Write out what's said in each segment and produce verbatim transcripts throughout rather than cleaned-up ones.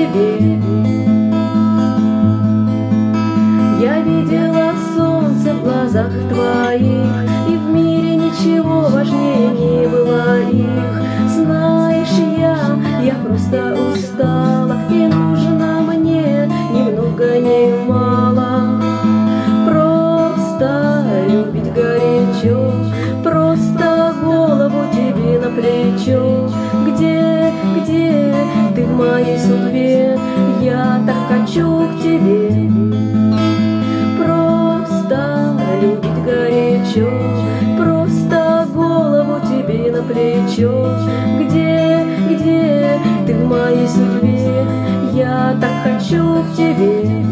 тебе. Я видела солнце в глазах твоих, и в мире ничего важнее не было их. Знаешь, я, я просто устала, и нужно мне ни много, ни мало. Просто любить горячо, просто голову тебе на плечо. Где, где ты в моей судьбе? Я так хочу к тебе. Просто любить горячо, просто голову тебе на плечо. Где, где ты в моей судьбе? Я так хочу к тебе.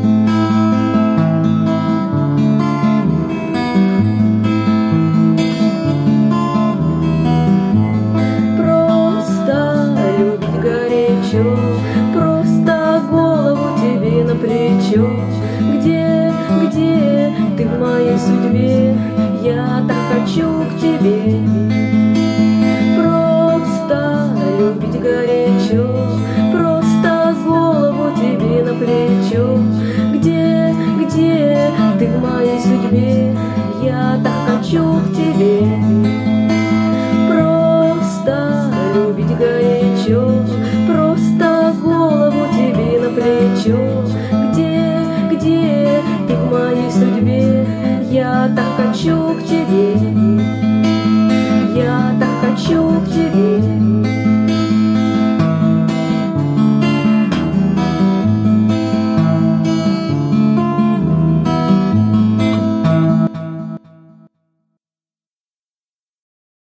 Просто голову тебе на плечо. Где, где ты в моей судьбе? Я так хочу к тебе. Просто любить горячо, просто голову тебе на плечо. Где, где ты в моей судьбе? Я так хочу к тебе. Просто любить горячо, просто голову тебе на плечо. Где, где ты в моей судьбе? Я так хочу к тебе. Я так хочу к тебе.